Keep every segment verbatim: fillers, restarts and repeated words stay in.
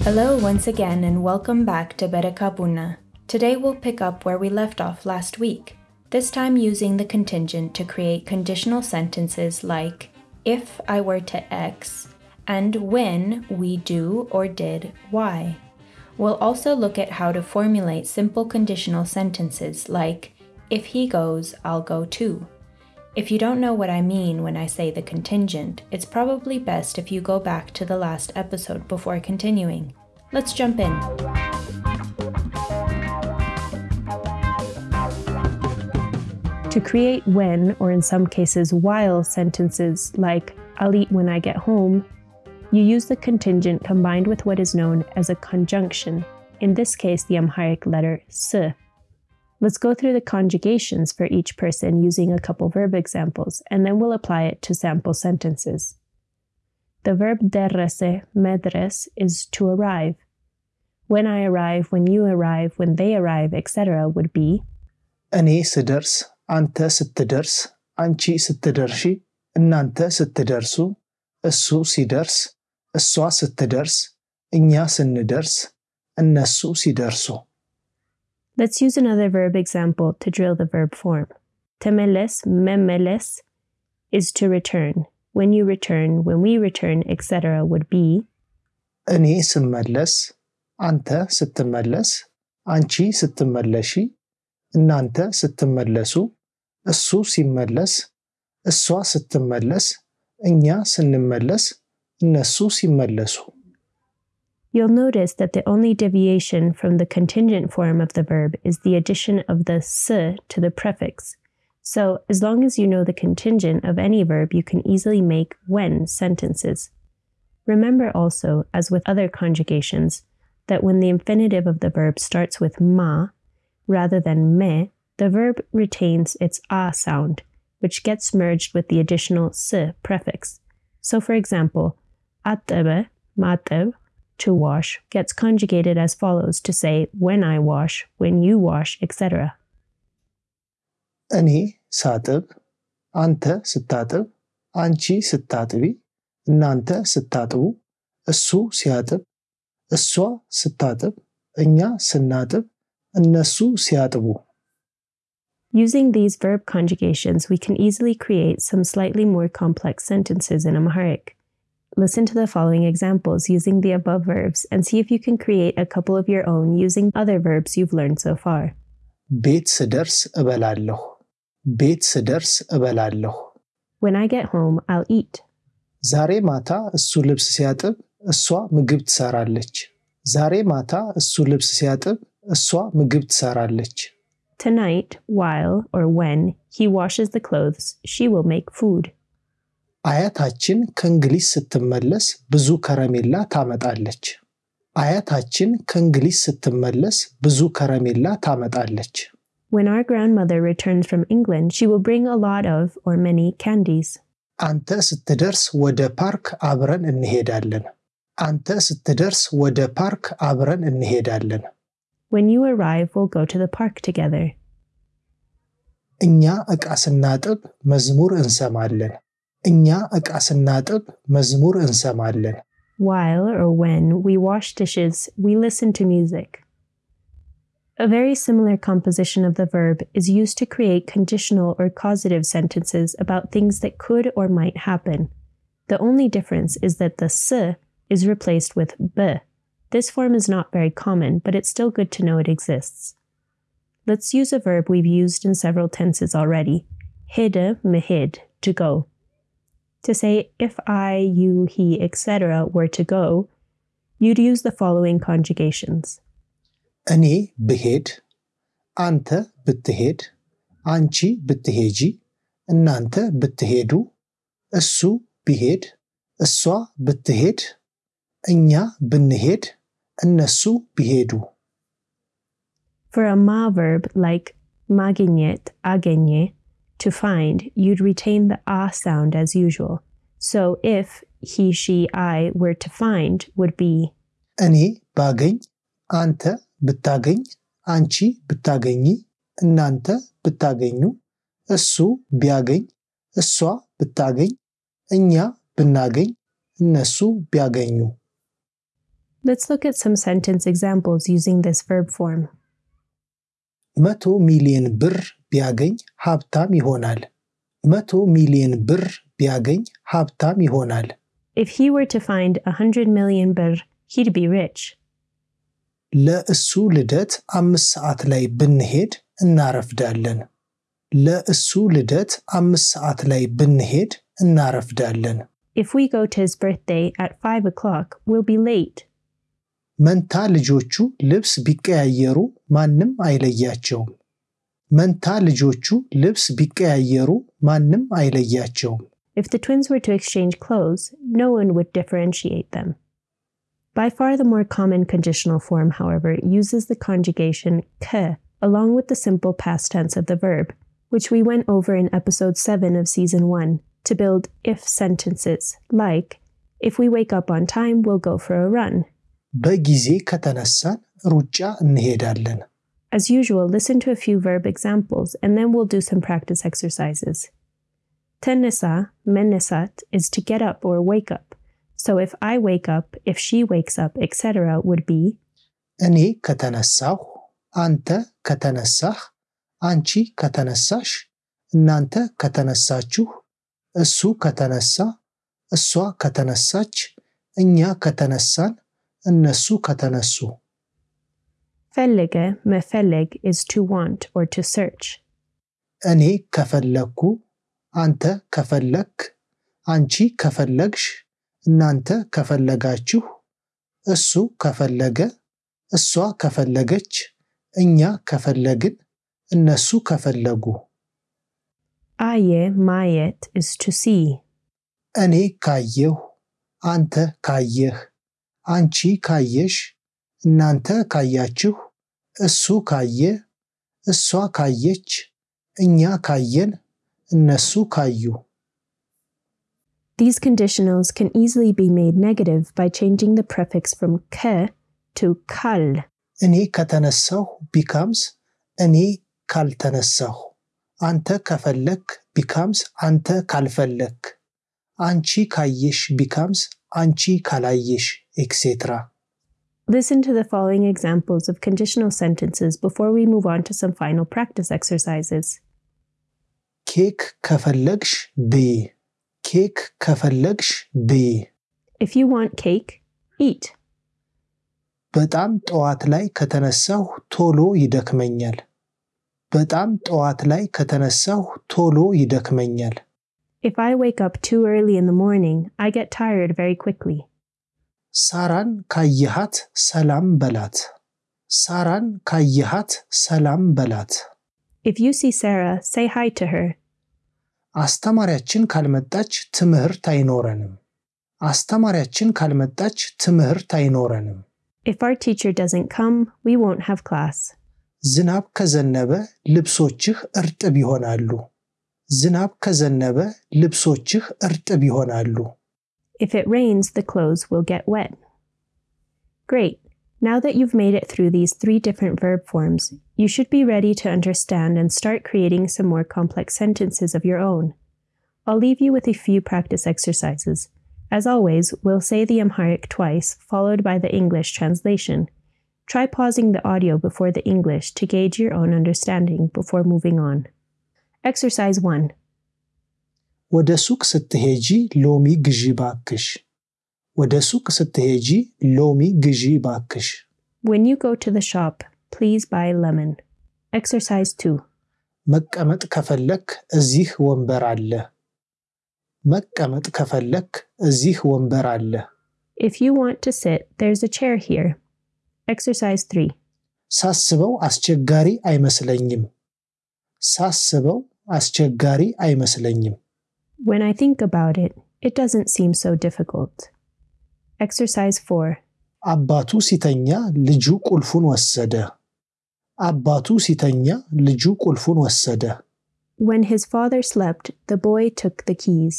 Hello once again and welcome back to Bereka Buna. Today we'll pick up where we left off last week, this time using the contingent to create conditional sentences like if I were to X and when we do or did Y. We'll also look at how to formulate simple conditional sentences like if he goes, I'll go too. If you don't know what I mean when I say the contingent, it's probably best if you go back to the last episode before continuing. Let's jump in. To create when, or in some cases while, sentences like I'll eat when I get home, you use the contingent combined with what is known as a conjunction, in this case the Amharic letter S. Let's go through the conjugations for each person using a couple verb examples, and then we'll apply it to sample sentences. The verb derese, medres, is to arrive. When I arrive, when you arrive, when they arrive, et cetera would be እኔ ስደርስ፣ አንተ ስትደርስ፣ አንቺ ስትደርሺ፣ እናንተ ስትደርሱ፣ እሱ ሲደርስ፣ እሷ ስትደርስ፣ እኛ ስንደርስ፣ እነሱ ሲደርሱ። Let's use another verb example to drill the verb form. Temeles, memeles is to return. When you return, when we return, et cetera would be እኔ ስመለስ፣ አንተ ስትመለስ፣ አንቺ ስትመለሺ፣ እናንተ ስትመለሱ፣ እሱ ሲመለስ፣ እሷ ስትመለስ፣ እኛ ስንመለስ፣ እነሱ ሲመለሱ። You'll notice that the only deviation from the contingent form of the verb is the addition of the s to the prefix. So, as long as you know the contingent of any verb, you can easily make when sentences. Remember also, as with other conjugations, that when the infinitive of the verb starts with ma, rather than me, the verb retains its a sound, which gets merged with the additional s prefix. So, for example, atebe, mateb, to wash, gets conjugated as follows to say when I wash, when you wash, et cetera. እኔ ሳጥብ፣ አንተ ስታጥብ፣ አንቺ ስታጥቢ፣ እናንተ ስታጥቡ፣ እሱ ሲያጥብ፣ እሷ ስታጥብ፣ እኛ ስናጥብ፣ እነሱ ሲያጥቡ። Using these verb conjugations, we can easily create some slightly more complex sentences in Amharic. Listen to the following examples using the above verbs and see if you can create a couple of your own using other verbs you've learned so far. ቤት ስደርስ እበላለሁ፣ ቤት ስደርስ እበላለሁ። When I get home, I'll eat. ዛሬ ማታ እሱ ልብስ ሲያጥብ፣ እሷ ምግብ ትሰራለች። ዛሬ ማታ እሱ ልብስ ሲያጥብ፣ እሷ ምግብ ትሰራለች። Tonight, while or when he washes the clothes, she will make food. አያታችን ከእንግሊዝ ስትመለስ ብዙ ከረሜላ ታመጣለች። አያታችን ከእንግሊዝ ስትመለስ ብዙ ከረሜላ ታመጣለች። When our grandmother returns from England, she will bring a lot of or many candies. አንተ ስትደርስ ወደ ፓርክ አብረን እንሄዳለን። አንተ ስትደርስ ወደ ፓርክ አብረን እንሄዳለን። When you arrive, we'll go to the park together. እኛ ዕቃ ስናጥብ መዝሙር እንሰማለን። እኛ ዕቃ ስናጥብ መዝሙር እንሰማለን። While or when we wash dishes, we listen to music. A very similar composition of the verb is used to create conditional or causative sentences about things that could or might happen. The only difference is that the s is replaced with b. This form is not very common, but it's still good to know it exists. Let's use a verb we've used in several tenses already. Hede mehid, to go. To say if I, you, he, et cetera were to go, you'd use the following conjugations. እኔ ብሄድ፣ አንተ ብትሄድ፣ አንቺ ብትሄጂ፣ እናንተ ብትሄዱ፣ እሱ ቢሄድ፣ እሷ ብትሄድ፣ እኛ ብንሄድ፣ እነሱ ቢሄዱ። For a ma verb like magignet, agenye, to find, you'd retain the a sound as usual. So if he, she, I were to find would be እኔ ባገኝ፣ አንተ ብታገኝ፣ አንቺ ብታገኚ፣ እናንተ ብታገኙ፣ እሱ ቢያገኝ፣ እሷ ብታገኝ፣ እኛ ብናገኝ፣ እነሱ ቢያገኙ። Let's look at some sentence examples using this verb form. መቶ ሚሊዮን ብር ቢያገኝ ሀብታም ይሆናል። መቶ ሚሊዮን ብር ቢያገኝ ሀብታም ይሆናል። If he were to find a hundred million birr, he'd be rich. ለእሱ ልደት አምስት ሰዓት ላይ ብንሄድ እናረፍዳለን። ለእሱ ልደት አምስት ሰዓት ላይ ብንሄድ እናረፍዳለን። If we go to his birthday at five o'clock, we'll be late. መንታ ልጆቹ ልብስ ቢቀያየሩ ማንም አይለያቸውም። መንታ ልጆቹ ልብስ ቢቀያየሩ ማንም አይለያቸውም። If the twins were to exchange clothes, no one would differentiate them. By far the more common conditional form, however, uses the conjugation ke along with the simple past tense of the verb, which we went over in episode seven of season one, to build if sentences like, if we wake up on time, we'll go for a run. በጊዜ ከተነሳን ሩጫ እንሄዳለን። As usual, listen to a few verb examples and then we'll do some practice exercises. Tenesa, menesat is to get up or wake up. So if I wake up, if she wakes up, et cetera would be እኔ ከተነሳሁ፣ አንተ ከተነሳህ፣ አንቺ ከተነሳሽ፣ እናንተ ከተነሳችሁ፣ እሱ ከተነሳ፣ እሷ ከተነሳች፣ እኛ ከተነሳን፣ እነሱ ከተነሱ። Fellige, mefelleg is to want or to search. እኔ ከፈለኩ፣ አንተ ከፈለክ፣ አንቺ ከፈለግሽ፣ እናንተ ከፈለጋችሁ፣ እሱ ከፈለገ፣ እሷ ከፈለገች፣ እኛ ከፈለግን፣ እነሱ ከፈለጉ። Aye, mayet is to see. እኔ ካየሁ፣ አንተ ካየህ፣ አንቺ ካየሽ፣ እናንተ ካያችሁ፣ እሱ ካየ፣ እሷ ካየች፣ እኛ ካየን፣ እነሱ ካዩ። These conditionals can easily be made negative by changing the prefix from ke to kal. እኔ ከተነሳሁ becomes እኔ ካልተነሳሁ። አንተ ከፈለክ becomes አንተ ካልፈለክ። አንቺ ካየሽ becomes አንቺ ካላየሽ, et cetera. Listen to the following examples of conditional sentences before we move on to some final practice exercises. ኬክ ከፈለግሽ ብይ. ኬክ ከፈለግሽ ብይ. If you want cake, eat. በጣም ጠዋት ላይ ከተነሳሁ ቶሎ ይደክመኛል. በጣም ጠዋት ላይ ከተነሳሁ ቶሎ ይደክመኛል. If I wake up too early in the morning, I get tired very quickly. ሳራን ካየሃት ሰላም በላት. ሳራን ካየሃት ሰላም በላት. If you see Sarah, say hi to her. አስተማሪያችን ካልመጣች ትምህርት አይኖረንም. አስተማሪያችን ካልመጣች ትምህርት አይኖረንም. If our teacher doesn't come, we won't have class. ዝናብ ከዘነበ ልብሶችህ እርጥብ ይሆናሉ. ዝናብ ከዘነበ ልብሶችህ እርጥብ ይሆናሉ. If it rains, the clothes will get wet. Great. Now that you've made it through these three different verb forms, you should be ready to understand and start creating some more complex sentences of your own. I'll leave you with a few practice exercises. As always, we'll say the Amharic twice, followed by the English translation. Try pausing the audio before the English to gauge your own understanding before moving on. Exercise one. ወደ ሱቅ ስትሄጂ ሎሚ ግዢ ባክሽ. ወደ ሱቅ ስትሄጂ ሎሚ ግዢ ባክሽ. When you go to the shop, please buy lemon. Exercise two. መቀመጥ ከፈለክ እዚህ ወንበር አለ. መቀመጥ ከፈለክ እዚህ ወንበር አለ. If you want to sit, there's a chair here. Exercise three. ሳስበው አስቸጋሪ አይመስለኝም. ሳስበው አስቸጋሪ አይመስለኝም. When I think about it, it doesn't seem so difficult. Exercise four. አባቱ ሲተኛ ልጁ ቁልፉን ወሰደ. አባቱ ሲተኛ ልጁ ቁልፉን ወሰደ. When his father slept, the boy took the keys.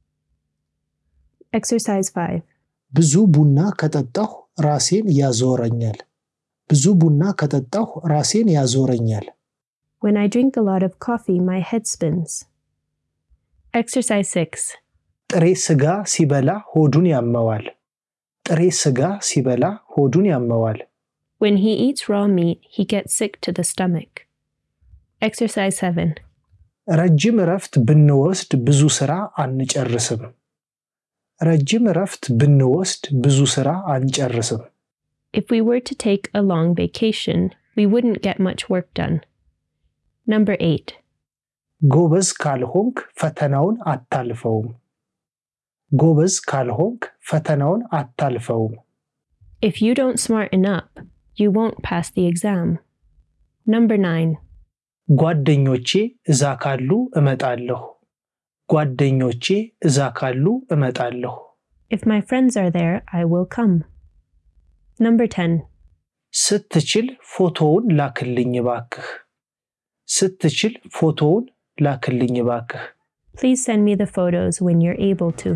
Exercise five. ብዙ ቡና ከጠጣሁ ራሴን ያዞረኛል. ብዙ ቡና ከጠጣሁ ራሴን ያዞረኛል. When I drink a lot of coffee, my head spins. Exercise six. ጥሬ ስጋ ሲበላ ሆዱን ያመዋል. ጥሬ ስጋ ሲበላ ሆዱን ያመዋል። When he eats raw meat, he gets sick to the stomach. Exercise seven. ረጅም እረፍት ብንወስድ ብዙ ስራ አንጨርስም። ረጅም እረፍት ብንወስድ ብዙ ስራ አንጨርስም። If we were to take a long vacation, we wouldn't get much work done. Number eight. ጎበዝ ካልሆንክ ፈተናውን አታልፈውም። ጎበዝ ካልሆንክ ፈተናውን አታልፈውም። If you don't smarten up, you won't pass the exam. Number nine. ጓደኞቼ እዛ ካሉ እመጣለሁ። ጓደኞቼ እዛ ካሉ እመጣለሁ። If my friends are there, I will come. Number ten. ስትችል ፎቶውን ላክልኝ ባክህ። ስትችል ፎቶውን ላክልኝ ባክህ። Please send me the photos when you're able to.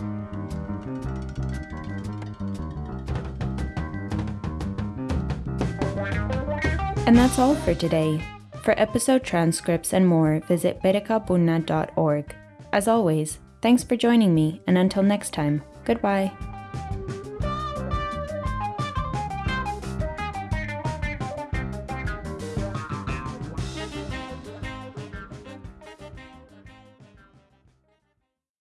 And that's all for today. For episode transcripts and more, visit berekabunna dot org. As always, thanks for joining me, and until next time, goodbye.